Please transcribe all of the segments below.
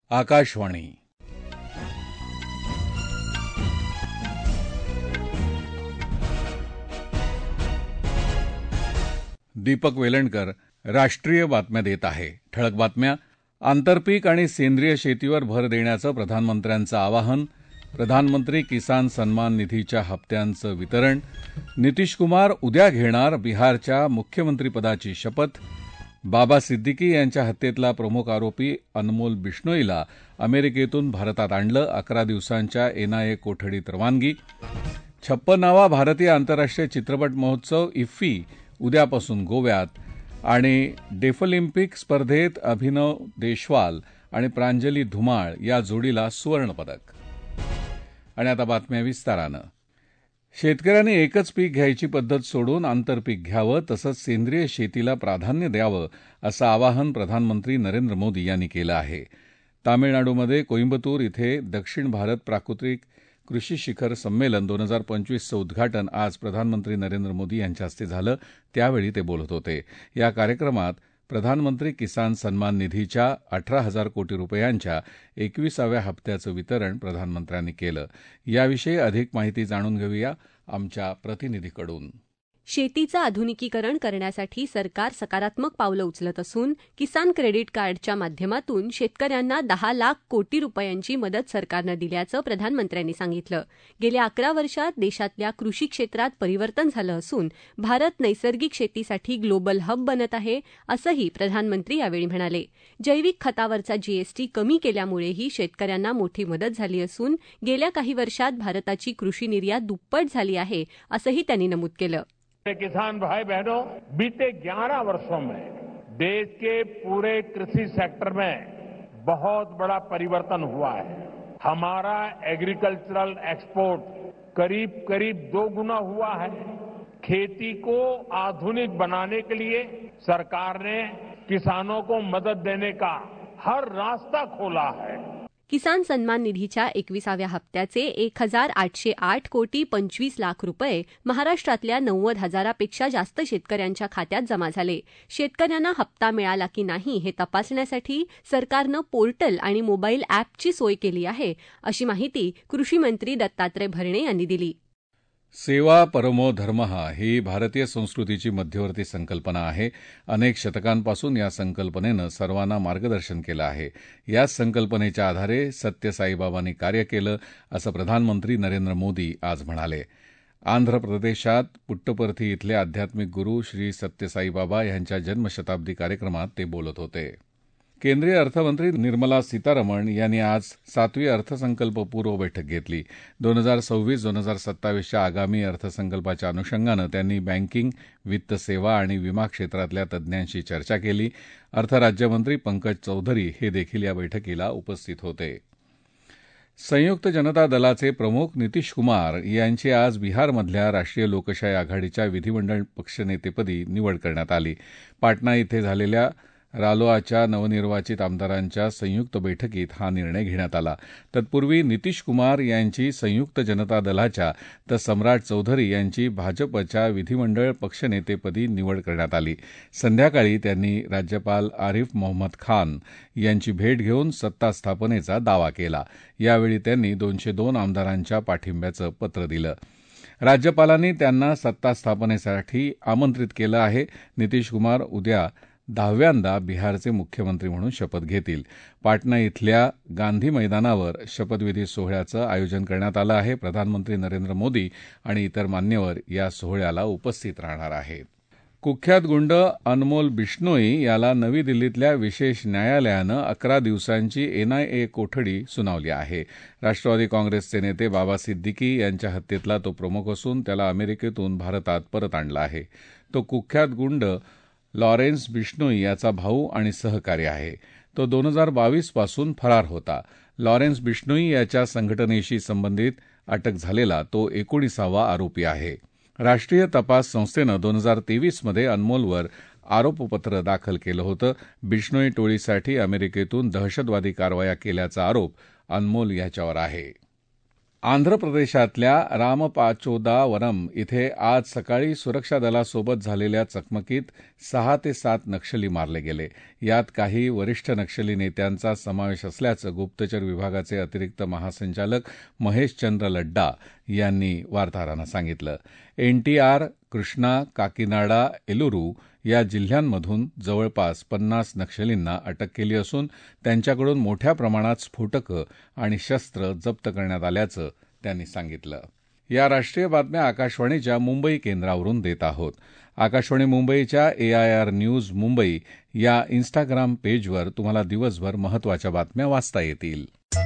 आकाशवाणी. दीपक वेलणकर राष्ट्रीय बातम्या देत आहे. ठळक बातम्या. आंतरपीक आणि सेंद्रिय शेतीवर भर देण्याचं प्रधानमंत्र्यांचं आवाहन. प्रधानमंत्री किसान सन्मान निधीच्या हप्त्यांचं वितरण. नितीश कुमार उद्या घेणार बिहारच्या मुख्यमंत्रीपदाची शपथ. बाबा सिद्दीकी यांच्या हत्येतला प्रमुख आरोपी अनमोल बिश्नोईला अमेरिकेतून भारतात आणलं. 11 दिवसांच्या एनआयए कोठडीत रवानगी. 56वा भारतीय आंतरराष्ट्रीय चित्रपट महोत्सव इफ्फी उद्यापासून गोव्यात. आणि डेफलिम्पिक स्पर्धेत अभिनव देशवाल आणि प्रांजली धुमाळ या जोडीला सुवर्णपदक. आणि आता बातम्या विस्तारानं. शेतकऱ्यांनी एकच पीक घ्यायची पद्धत सोडून आंतरपीक घ्यावं तसंच सेंद्रिय शेतीला प्राधान्य द्यावं असं आवाहन प्रधानमंत्री नरेंद्र मोदी यांनी केलं आहे. तामिळनाडूमध्ये कोईम्बतूर इथे दक्षिण भारत प्राकृतिक कृषी शिखर संमेलन 2025चं उद्घाटन आज प्रधानमंत्री नरेंद्र मोदी यांच्या हस्ते झालं. त्यावेळी ते बोलत होते. या कार्यक्रमात प्रधानमंत्री किसान सन्मान निधीच्या 18,000 कोटी रुपयांच्या 21व्या हप्त्याचं वितरण प्रधानमंत्र्यांनी केलं. याविषयी अधिक माहिती जाणून घेऊया आमच्या प्रतिनिधीकडून. शेतीचं आधुनिकीकरण करण्यासाठी सरकार सकारात्मक पावलं उचलत असून किसान क्रेडिट कार्डच्या माध्यमातून शेतकऱ्यांना 10 लाख कोटी रुपयांची मदत सरकारनं दिल्याचं प्रधानमंत्र्यांनी सांगितलं. गेल्या 11 वर्षात देशातल्या कृषी क्षेत्रात परिवर्तन झालं असून भारत नैसर्गिक शेतीसाठी ग्लोबल हब बनत आहे असंही प्रधानमंत्री यावेळी म्हणाले. जैविक खतावरचा जीएसटी कमी केल्यामुळेही शेतकऱ्यांना मोठी मदत झाली असून गेल्या काही वर्षात भारताची कृषी निर्यात दुप्पट झाली आहे असंही त्यांनी नमूद केलं. किसान भाई बहनों, बीते 11 वर्षों में देश के पूरे कृषि सेक्टर में बहुत बड़ा परिवर्तन हुआ है. हमारा एग्रीकल्चरल एक्सपोर्ट करीब करीब 2 गुना हुआ है. खेती को आधुनिक बनाने के लिए सरकार ने किसानों को मदद देने का हर रास्ता खोला है. किसान सन्मान निधीच्या 21व्या हप्त्याचे 1,808 कोटी 25 लाख रुपये महाराष्ट्रातल्या 90,000पेक्षा जास्त शेतकऱ्यांच्या खात्यात जमा झाले. शेतकऱ्यांना हप्ता मिळाला की नाही हे तपासण्यासाठी सरकारनं पोर्टल आणि मोबाईल अॅपची सोय केली आहे अशी माहिती कृषी मंत्री दत्तात्रय भरणे यांनी दिली. सेवा परमो धर्मः ही भारतीय संस्कृतीची मध्यवर्ती संकल्पना आहे. अनेक शतकांपासून या संकल्पनेनं सर्वांना मार्गदर्शन केलं आहे. याच संकल्पनेच्या आधारे सत्य साईबाबांनी कार्य केलं असं प्रधानमंत्री नरेंद्र मोदी आज म्हणाले. आंध्र प्रदेशात पुट्टपर्थी इथले आध्यात्मिक गुरू श्री सत्य साईबाबा यांच्या जन्मशताब्दी कार्यक्रमात ते बोलत होते. केंद्रीय अर्थमंत्री निर्मला सीतारमण यांनी आज 7वी अर्थसंकल्प पूर्व बैठक घेतली. 2026-2027च्या आगामी अर्थसंकल्पाच्या अनुषंगानं त्यांनी बँकिंग, वित्त सेवा आणि विमा क्षेत्रातल्या तज्ज्ञांशी चर्चा केली. अर्थराज्यमंत्री पंकज चौधरी हे देखील या बैठकीला उपस्थित होते. संयुक्त जनता दलाचे प्रमुख नितीश कुमार यांची आज बिहारमधल्या राष्ट्रीय लोकशाही आघाडीच्या विधिमंडळ पक्षनेतेपदी निवड करण्यात आली. पाटणा इथे झालेल्या रालोआच्या नवनिर्वाचित आमदारांच्या संयुक्त बैठकीत हा निर्णय घेण्यात आला. तत्पूर्वी नितीश कुमार यांची संयुक्त जनता दलाच्या तर सम्राट चौधरी यांची भाजपच्या विधिमंडळ पक्षनेतेपदी निवड करण्यात आली. संध्याकाळी त्यांनी राज्यपाल आरिफ मोहम्मद खान यांची भेट घेऊन सत्ता स्थापनेचा दावा केला. यावेळी त्यांनी 202 आमदारांच्या पाठिंब्याचं पत्र दिलं. राज्यपालांनी त्यांना सत्ता स्थापनेसाठी आमंत्रित केलं आहे. नितीश कुमार उद्या 10व्यांदा बिहारचे मुख्यमंत्री म्हणून शपथ घेतील. पाटणा इथल्या गांधी मैदानावर शपथविधी सोहळ्याचं आयोजन करण्यात आलं आहे. प्रधानमंत्री नरेंद्र मोदी आणि इतर मान्यवर या सोहळ्याला उपस्थित राहणार आहेत. कुख्यात गुंड अनमोल बिश्नोई याला नवी दिल्लीतल्या विशेष न्यायालयानं 11 दिवसांची एनआयए कोठडी सुनावली आहे. राष्ट्रवादी काँग्रेसचे नेते बाबा सिद्दीकी यांच्या हत्येतला तो प्रमुख असून त्याला अमेरिकेतून भारतात परत आणलं आहे. तो कुख्यात गुंड लॉरेन्स बिश्नोई याचा भाऊ आणि सहकारी आहे. तो 2022 पासून फरार होता. लॉरेन्स बिश्नोई याच्या संघटनेशी संबंधित अटक झालेला तो 19वा आरोपी आहे. राष्ट्रीय तपास संस्थेनं 2023मध्ये अनमोलवर आरोपपत्र दाखल केलं होतं. बिश्नोई टोळीसाठी अमेरिकेतून दहशतवादी कारवाया केल्याचा आरोप अनमोल याच्यावर आहे. आंध्र प्रदेशातल्या रामपाचोदावरम इथे आज सकाळी सुरक्षा दलासोबत झालेल्या चकमकीत 6 ते 7 नक्षली मारले गेले. यात काही वरिष्ठ नक्षली नेत्यांचा समावेश असल्याचं गुप्तचर विभागाचे अतिरिक्त महासंचालक महेशचंद्र लड्डा यांनी वार्ताहरांना सांगितलं. एनटीआर, कृष्णा, काकीनाडा, एलुरू या जिल्ह्यांमधून जवळपास 50 नक्षलींना अटक केली असून त्यांच्याकडून मोठ्या प्रमाणात स्फोटकं आणि शस्त्र जप्त करण्यात आल्याचं त्यांनी सांगितलं. या राष्ट्रीय बातम्या आकाशवाणीच्या मुंबई केंद्रावरून देत आहोत. आकाशवाणी मुंबईच्या AIR न्यूज मुंबई या इन्स्टाग्राम पेजवर तुम्हाला दिवसभर महत्त्वाच्या बातम्या वाचता येतील.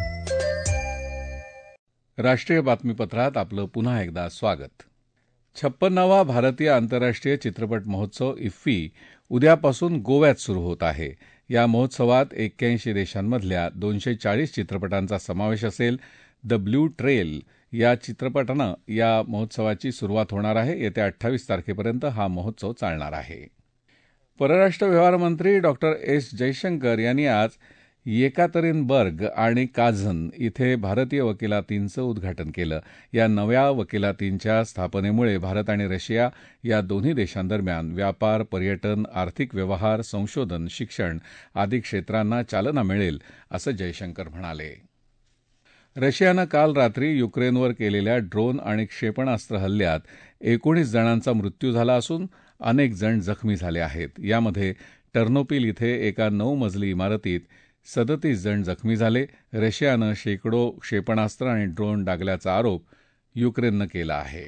राष्ट्रीय बातमीपत्रात आपलं पुन्हा एकदा स्वागत. 56वा भारतीय आंतरराष्ट्रीय चित्रपट महोत्सव इफ्फी उद्यापासून गोव्यात सुरू होत आहे. या महोत्सवात 81 देशांमधल्या 240 चित्रपटांचा समावेश असेल. द ब्लू ट्रेल या चित्रपटानं या महोत्सवाची सुरुवात होणार आहे. येत्या 28 तारखेपर्यंत हा महोत्सव चालणार आहे. परराष्ट्र व्यवहार मंत्री डॉ. एस. जयशंकर यांनी आज येकातरिनबर्ग आणि काझन इथे भारतीय वकिलातींचं उद्घाटन केलं. या नव्या वकिलातींच्या स्थापनेमुळे भारत आणि रशिया या दोन्ही देशांदरम्यान व्यापार, पर्यटन, आर्थिक व्यवहार, संशोधन, शिक्षण आदी क्षेत्रांना चालना मिळेल, असं जयशंकर म्हणाले. रशियानं काल रात्री युक्रेनवर केलेल्या ड्रोन आणि क्षेपणास्त्र हल्ल्यात 19 जणांचा मृत्यू झाला असून अनेक जण जखमी झाले आहेत. यामध्ये टर्नोपिल इथे एका 9 मजली इमारतीत 37 जण जखमी झाले. रशियानं शेकडो क्षेपणास्त्र आणि ड्रोन डागल्याचा आरोप युक्रेननं केला आहे.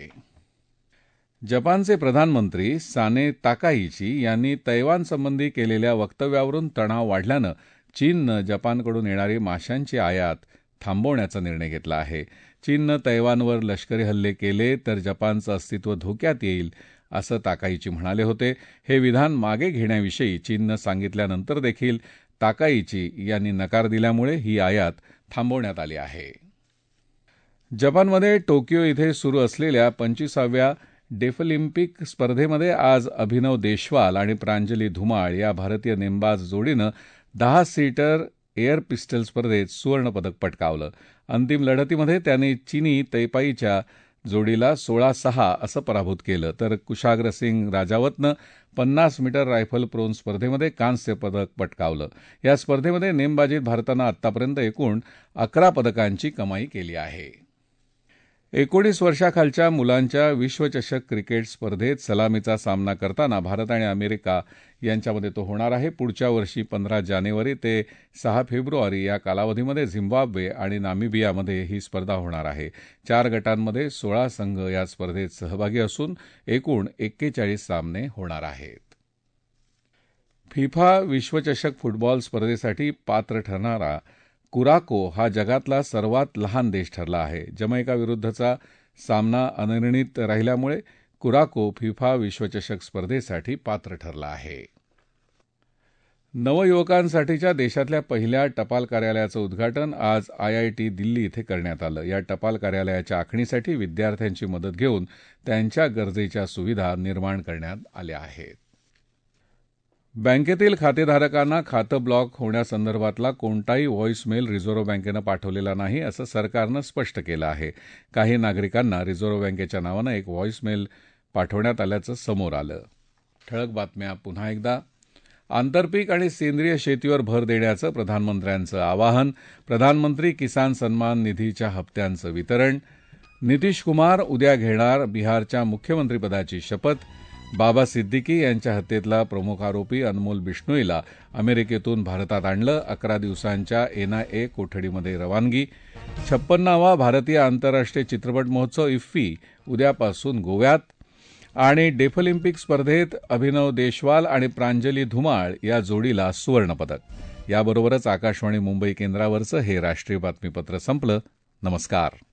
जपानचे प्रधानमंत्री साने ताकाइची यांनी तैवानसंबंधी केलेल्या वक्तव्यावरून तणाव वाढल्यानं चीननं जपानकडून येणारी माशांची आयात थांबवण्याचा निर्णय घेतला आहे. चीननं तैवानवर लष्करी हल्ले केले तर जपानचं अस्तित्व धोक्यात येईल, असं ताकाइची म्हणाले होते. हे विधान मागे घेण्याविषयी चीननं सांगितल्यानंतर देखील ताकाइची यांनी नकार दिल्यामुळे ही आयात थांबवण्यात आली आहे. जपानमध्ये टोकियो इथे सुरू असलेल्या 25व्या डेफलिम्पिक स्पर्धेमध्ये आज अभिनव देशवाल आणि प्रांजली धुमाळ या भारतीय नेमबाज जोडीनं 10 सीटर एअर पिस्टल स्पर्धेत सुवर्णपदक पटकावलं. अंतिम लढतीमध्ये त्यांनी चीनी तैपाईच्या जोडीला 16-6 असं पराभूत केलं. तर कुशाग्र सिंग राजावतनं 50 मीटर रायफल प्रोन स्पर्धेमध्ये कांस्य पदक पटकावलं. या स्पर्धेमध्ये नेमबाजीत भारतानं आतापर्यंत एकूण 11 पदकांची कमाई केली आहे. 19 वर्षाखालच्या मुलांच्या विश्वचषक क्रिकेट स्पर्धेत सलामीचा सामना करताना भारत आणि अमेरिका यांच्यामध्ये तो होणार आहे. पुढच्या वर्षी 15 जानेवारी ते 6 फेब्रुवारी या कालावधीमध्ये झिम्बाब्वे आणि नामिबियामध्ये ही स्पर्धा होणार आहे. 4 गटांमध्ये 16 संघ या स्पर्धेत सहभागी असून एकूण 41 सामने होणार आहेत. फिफा विश्वचषक फुटबॉल स्पर्धेसाठी पात्र ठरणारा कुराको हा जगातला सर्वात लहान देश ठरला आहे. जमैका विरुद्धचा सामना अनिर्णित राहिल्यामुळे कुराको फिफा विश्वचषक स्पर्धेसाठी पात्र ठरला आहे. नवयुवकांसाठीच्या देशातल्या पहिल्या टपाल कार्यालयाचं उद्घाटन आज IIT दिल्ली इथे करण्यात आलं. या टपाल कार्यालयाच्या आखणीसाठी विद्यार्थ्यांची मदत घेऊन त्यांच्या गरजेच्या सुविधा निर्माण करण्यात आल्या आहेत. बँकेतील खातेधारकांना खातं ब्लॉक होण्यासंदर्भातला कोणताही व्हॉईसमेल रिझर्व्ह बँकेनं पाठवलेला नाही, असं सरकारनं स्पष्ट केलं आहे. काही नागरिकांना रिझर्व्ह बँकेच्या नावानं एक व्हॉईसमेल पाठवण्यात आल्याचं समोर आलं. ठळक बातम्या पुन्हा एकदा. आंतरपीक आणि सेंद्रिय शेतीवर भर देण्याचं प्रधानमंत्र्यांचं आवाहन. प्रधानमंत्री किसान सन्मान निधीच्या हप्त्यांचं वितरण. नितीश कुमार उद्या घेणार बिहारच्या मुख्यमंत्रीपदाची शपथ. बाबा सिद्दीकी यांच्या हत्येतला प्रमुख आरोपी अनमोल बिश्नोईला अमेरिकेतून भारतात आणलं. 11 दिवसांच्या NIA कोठडीमध्ये रवानगी. 56वा भारतीय आंतरराष्ट्रीय चित्रपट महोत्सव इफ्फी उद्यापासून गोव्यात. आणि डेफलिम्पिक स्पर्धेत अभिनव देशवाल आणि प्रांजली धुमाळ या जोडीला सुवर्णपदक. याबरोबरच आकाशवाणी मुंबई केंद्रावरचं हे राष्ट्रीय बातमीपत्र संपलं. नमस्कार.